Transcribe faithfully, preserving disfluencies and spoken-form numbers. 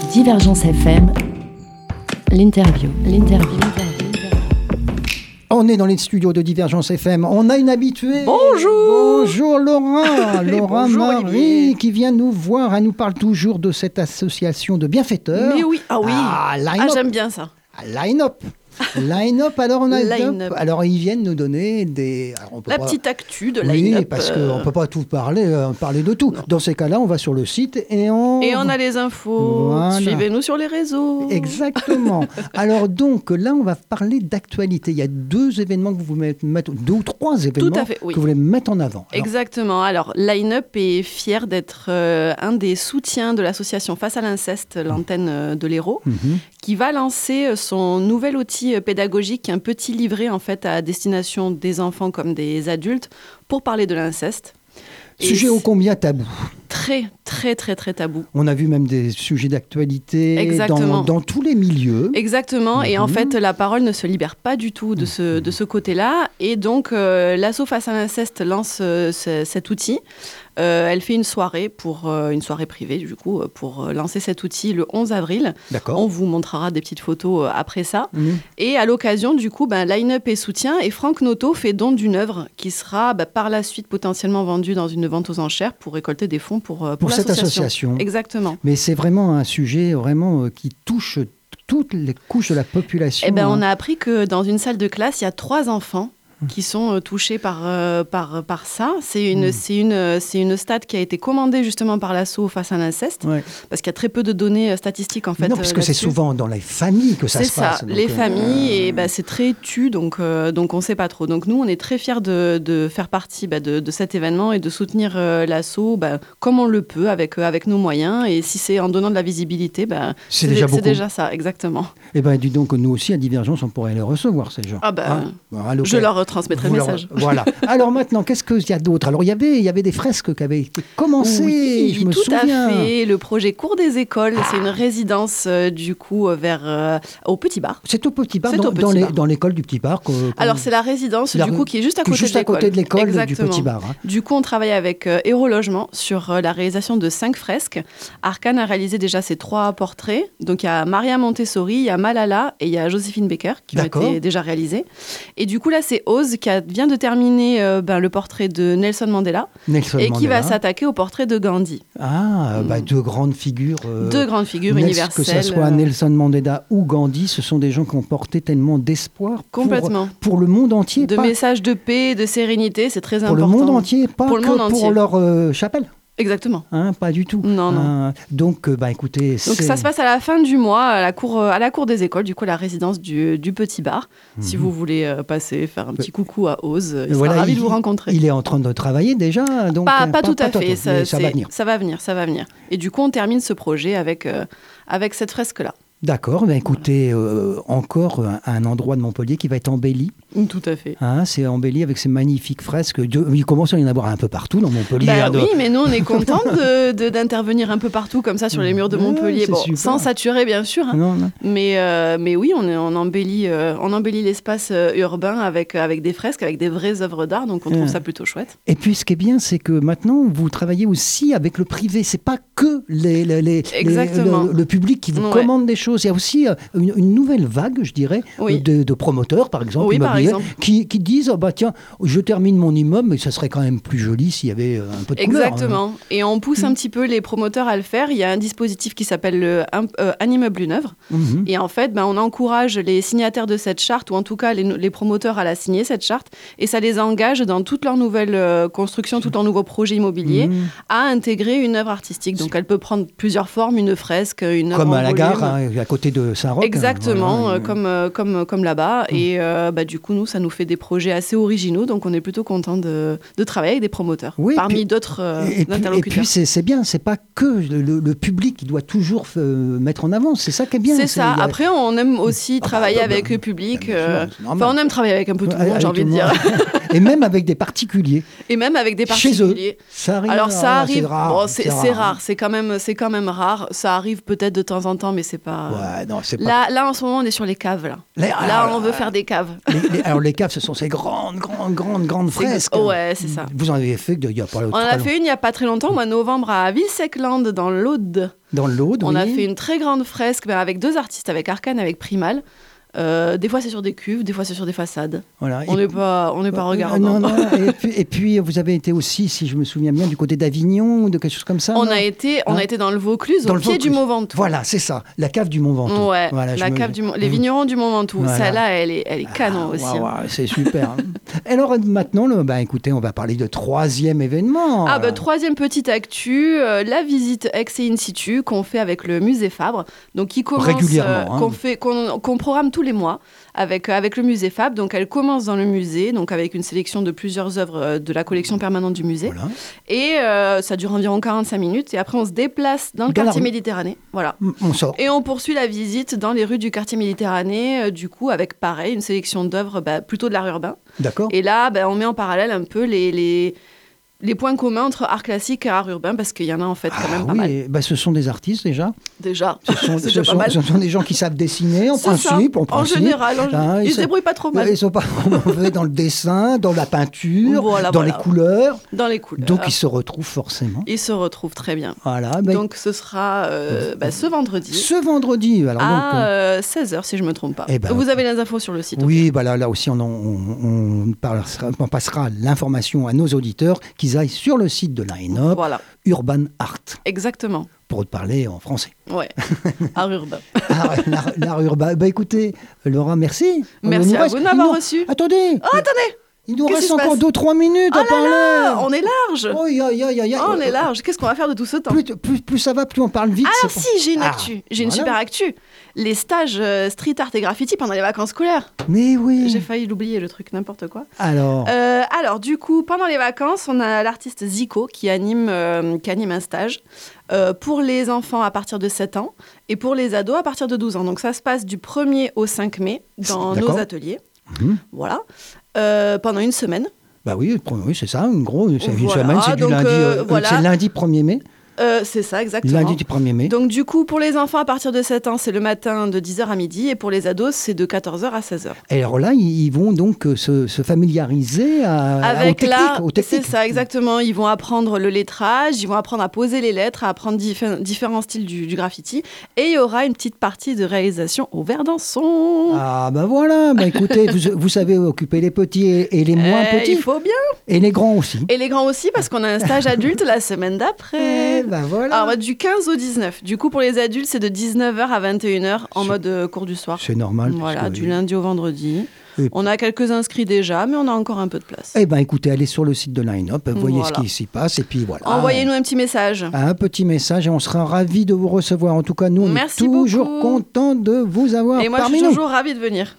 Divergence F M, l'interview, l'interview. On est dans les studios de Divergence F M. On a une habituée. Bonjour. Bonjour Laura. Laura Bonjour, Marie Olivier. qui vient nous voir. Elle nous parle toujours de cette association de bienfaiteurs. Mais oui, ah oui, Ah, line ah, up. j'aime bien ça. Ah, line up. Line up, alors on a Line up. up. Alors ils viennent nous donner des. Alors, on peut La pas- petite actu de Oui, line-up. parce qu'on euh, ne peut pas tout parler, euh, parler de tout. Non. Dans ces cas-là, on va sur le site et on. Et on a les infos. Voilà. Suivez-nous sur les réseaux. Exactement. Alors donc là, on va parler d'actualité. Il y a deux événements que vous voulez mettre, deux ou trois événements à fait, oui. que vous voulez mettre en avant. Alors, Exactement. Alors, Line-Up est fier d'être euh, un des soutiens de l'association Face à l'inceste, l'antenne euh, de l'Hérault, mhm. qui va lancer euh, son nouvel outil euh, pédagogique, un petit livret en fait à destination des enfants comme des adultes, pour parler de l'inceste. Et Sujet ô combien tabou. Très, très, très, très tabou. On a vu même des sujets d'actualité dans, Exactement. dans tous les milieux. Exactement, et en Mhm. fait la parole ne se libère pas du tout de ce, de ce côté-là, et donc euh, l'asso Face à l'inceste lance euh, ce- cet outil. Euh, elle fait une soirée, pour, euh, une soirée privée du coup, euh, pour euh, lancer cet outil le onze avril. D'accord. On vous montrera des petites photos euh, après ça. Mhm. Et à l'occasion, du coup, ben, Line-Up et soutien, et Franck Noto fait don d'une œuvre qui sera ben, par la suite potentiellement vendue dans une vente aux enchères pour récolter des fonds pour, euh, pour, Pour cette l'association. association. Exactement. Mais c'est vraiment un sujet vraiment euh, qui touche toutes les couches de la population. Eh ben, hein. on a appris que dans une salle de classe, il y a trois enfants qui sont euh, touchés par, euh, par, par ça. C'est une, Mm. c'est une, c'est une stat qui a été commandée justement par l'asso Face à l'inceste, Ouais. parce qu'il y a très peu de données euh, statistiques en fait. non, parce euh, que c'est là-dessus. souvent dans les familles que ça C'est se ça, passe. donc, les euh, familles, et bah, c'est très tu, donc, euh, donc on ne sait pas trop. Donc nous, on est très fiers de, de faire partie bah, de, de cet événement et de soutenir euh, l'asso bah, comme on le peut, avec, euh, avec nos moyens. Et si c'est en donnant de la visibilité, bah, C'est déjà beaucoup. c'est déjà ça, exactement. Eh bien, dis donc, nous aussi, à Divergence, on pourrait les recevoir, ces gens. Ah bah, Hein à Je l'occasion. leur retransmettrai le Vous leur- message. Voilà. Alors maintenant, qu'est-ce qu'il y a d'autre? Alors, il y avait, il y avait des fresques qui avaient été commencées, Oui, je me tout souviens. à fait. Le projet Cours des écoles, c'est une résidence euh, du coup euh, vers euh, au Petit Bar. C'est au Petit Bar, C'est dans, au Petit dans les- Bar. dans l'école du Petit Bar. que- que- Alors c'est la résidence La du ré- coup qui est juste à qui est côté juste de à l'école. côté de l'école du Exactement. Petit Bar. hein. Du coup, on travaille avec euh, Hérault Logement sur euh, la réalisation de cinq fresques. Arkane a réalisé déjà ses trois portraits. Donc il y a Maria Montessori, il y a Malala et il y a Joséphine Baker qui ont D'accord. été déjà réalisés. Et du coup là, c'est Oz qui a- vient de terminer euh, ben, le portrait de Nelson Mandela Nelson et qui Mandela. va s'attaquer au portrait de Gandhi. Ah, bah, Mm. deux grandes figures. euh, Deux grandes figures Nels- universelles. Que ce soit euh, Nelson Mandela ou Gandhi, ce sont des gens qui ont porté tellement d'espoir pour, Complètement. pour le monde entier. de pas- messages de paix, de sérénité, c'est très pour important. le monde entier, pas Pour le que monde pour entier. leur euh, chapelle. Exactement. Hein, pas du tout. Non, non. Hein, donc, euh, bah, écoutez, Donc c'est- ça se passe à la fin du mois à la cour, à la cour des écoles, du coup la résidence du, du Petit Bar. Si vous voulez euh, passer, faire un petit coucou à Oz, euh, il Mhm. Voilà, sera ravi il- de vous rencontrer. Il est en train de travailler déjà, donc pas, euh, pas tout à fait, mais ça, ça va c'est- venir. ça va venir, ça va venir. Et du coup on termine ce projet avec, euh, avec cette fresque-là. D'accord, bah, écoutez, euh, encore un, un endroit de Montpellier qui va être embelli. Tout à fait. Hein, c'est embelli avec ces magnifiques fresques. De- il commence à y en avoir un peu partout dans Montpellier. Bah hein, de- oui, mais nous on est contents de, de- d'intervenir un peu partout comme ça sur les murs de Ouais, Montpellier. c'est Bon, super. sans saturer bien sûr, hein. Non, non. Mais, euh, mais oui, on, est- on embellit, euh, on embellit l'espace euh, urbain avec, avec des fresques, avec des vraies œuvres d'art, donc on trouve Ouais. ça plutôt chouette. Et puis, ce qui est bien, c'est que maintenant, vous travaillez aussi avec le privé. C'est pas que les, les- les- Exactement. les- le, le public qui vous Ouais. commande des choses. Il y a aussi euh, une, une nouvelle vague, je dirais, Oui. de, de promoteurs, par exemple, Oui, par immobiliers, exemple. qui, qui disent oh, bah tiens, je termine mon immeuble, mais ça serait quand même plus joli s'il y avait euh, un peu de couleur, hein. Exactement. Et on pousse un petit peu les promoteurs à le faire. Il y a un dispositif qui s'appelle le, un, euh, un immeuble, une œuvre. Mhm. Et en fait, ben, on encourage les signataires de cette charte, ou en tout cas les, les promoteurs à la signer, cette charte, et ça les engage dans toutes leurs nouvelles euh, constructions, tous leurs nouveaux projets immobiliers, Mhm. à intégrer une œuvre artistique. Donc elle peut prendre plusieurs formes, une fresque, une œuvre Comme en à la volume. gare, hein, à côté de Saint-Roch. Exactement, Voilà, euh, euh, comme, euh, comme, comme là-bas. Et euh, bah, du coup, nous, ça nous fait des projets assez originaux. Donc, on est plutôt content de, de travailler avec des promoteurs, Oui, parmi puis- d'autres euh, Et, puis, et interlocuteurs. puis, c'est c'est bien, c'est pas que le, le- le public qui doit toujours euh, mettre en avant, c'est ça qui est bien. C'est ça. il y a- Après, on aime aussi bah, travailler bah, avec bah, le public. bien sûr, euh, c'est normal. Enfin, on aime travailler avec un peu tout le Avec monde, j'ai tout envie le de dire. monde. Et même avec des particuliers. Et même avec des Chez particuliers. eux. Ça arrive. Alors ça ah, arrive, C'est rare. bon, c'est c'est c'est rare. rare, c'est quand même, c'est quand même rare. Ça arrive peut-être de temps en temps, mais c'est pas. Ouais, non, c'est pas. Là, là, en ce moment, on est sur les caves. Là, Les- là, alors, on veut faire des caves. les- les- alors les caves, ce sont ces grandes, grandes, grandes, grandes C'est- fresques. ouais, c'est ça. Vous en avez fait il y a pas On en a fait une il n'y a pas très longtemps, au mois de novembre, à Vilseckland, dans l'Aude. dans l'Aude. On a oui. fait une très grande fresque ben, avec deux artistes, avec Arcane, avec Primal. Euh, des fois, c'est sur des cuves, des fois, c'est sur des façades. Voilà. On Et- n'est pas, on n'est pas Euh, regardant. non, non, et, puis, et puis, vous avez été aussi, si je me souviens bien, du côté d'Avignon ou de quelque chose comme ça. On non a été, on Hein a été dans le Vaucluse, Dans au le pied du Vaucluse. Mont Ventoux. Voilà, c'est ça, la cave du Mont Ventoux. Ouais, Voilà, je la me- cave du Mont- les Mmh. vignerons du Mont Ventoux. Voilà. Celle-là, elle est, elle est canon Ah, aussi. ouais, hein. ouais, c'est super. Alors maintenant, le, bah, écoutez, on va parler de troisième événement. Ah bah troisième petite actu, euh, la visite ex et in situ qu'on fait avec le musée Fabre, donc qui commence, Régulièrement, hein. qu'on fait, qu'on qu'on programme tous les mois avec euh, avec le musée Fabre. Donc elle commence dans le musée, donc avec une sélection de plusieurs œuvres euh, de la collection permanente du musée, Voilà. et euh, ça dure environ quarante-cinq minutes. Et après on se déplace dans le Dans la quartier rue. Méditerranée, voilà. On sort. Et on poursuit la visite dans les rues du quartier Méditerranée, euh, du coup avec pareil une sélection d'œuvres bah, plutôt de l'art urbain. D'accord. Et là, ben, on met en parallèle un peu les, les, les points communs entre art classique et art urbain, parce qu'il y en a en fait quand Ah même pas oui, mal. et, bah, ce sont des artistes déjà. Déjà, Ce sont, c'est ce déjà sont- pas mal. ce sont des gens qui savent dessiner en C'est ça. principe. En, En principe. général, en- Hein, ils se sont- débrouillent pas trop mal. Ils sont pas mauvais dans le dessin, dans la peinture, Voilà, dans voilà. les couleurs. Dans les couleurs. Donc ils se retrouvent forcément. Ils se retrouvent très bien. Voilà. bah, Donc ce sera euh, bah, ce vendredi ce vendredi. Alors, donc, à euh, euh, seize heures, si je ne me trompe pas. Eh ben, Vous avez les infos sur le site. oui, bah là, là aussi, on, en- on, on passera, on passera l'information à nos auditeurs qu'ils aillent sur le site de l'A E N O P, Voilà, Urban Art, exactement. pour parler en français. Ouais, art urbain. Art- L'art l'art urbain. Bah écoutez, Laura, merci. Merci Il nous à reste- vous de il m'avoir nous- reçu. Attendez, Oh, attendez, il nous Qu'est-ce reste qui se encore passe deux trois minutes oh à là parler. là, on est large. Oh, aïe, aïe, aïe, aïe. Oh, on est large. Qu'est-ce qu'on va faire de tout ce temps? Plus, plus, plus ça va, plus on parle vite. Alors c'est si, j'ai une Ah, actu, j'ai une voilà. super actu. Les stages euh, street art et graffiti pendant les vacances scolaires. pas- Mais oui. J'ai failli l'oublier, le truc, n'importe quoi. Alors, Euh, alors du coup, pendant les vacances, on a l'artiste Zico qui anime, euh, qui anime un stage euh, pour les enfants à partir de sept ans et pour les ados à partir de douze ans. Donc ça se passe du premier au cinq mai dans D'accord. nos ateliers. Mhm. Voilà. Euh, pendant une semaine. bah oui, oui, c'est ça, en gros, c'est une Voilà, semaine, c'est du donc, lundi, euh, euh, voilà. c'est lundi premier mai. Euh, c'est ça, exactement. Lundi du premier mai. Donc du coup, pour les enfants à partir de sept ans, c'est le matin de dix heures à midi et pour les ados, c'est de quatorze heures à seize heures. Et alors là, ils ils vont donc euh, se, se familiariser à, à- Avec aux techniques, l'art, aux c'est techniques. ça exactement. Ils vont apprendre le lettrage, ils vont apprendre à poser les lettres, à apprendre diffé- différents styles du, du graffiti. Et il y aura une petite partie de réalisation au Verdançon. Ah ben voilà, bah écoutez, vous, vous savez occuper les petits et, et les moins Eh, petits, il faut bien. et les grands aussi. Et les grands aussi, parce qu'on a un stage adulte la semaine d'après. Eh ben voilà. Alors, du quinze au dix-neuf. Du coup, pour les adultes, c'est de dix-neuf heures à vingt et une heures en C'est- mode euh, cours du soir. C'est normal. Voilà, parce que- du lundi au vendredi. Et- On a quelques inscrits déjà, mais on a encore un peu de place. Eh ben écoutez, allez sur le site de l'A E N O P, voyez Voilà. ce qui s'y passe, et puis voilà. Envoyez-nous un petit message. Un petit message et on sera ravis de vous recevoir. En tout cas, nous, on Merci est toujours beaucoup. contents de vous avoir Et moi, je parmi suis nous. toujours ravie de venir.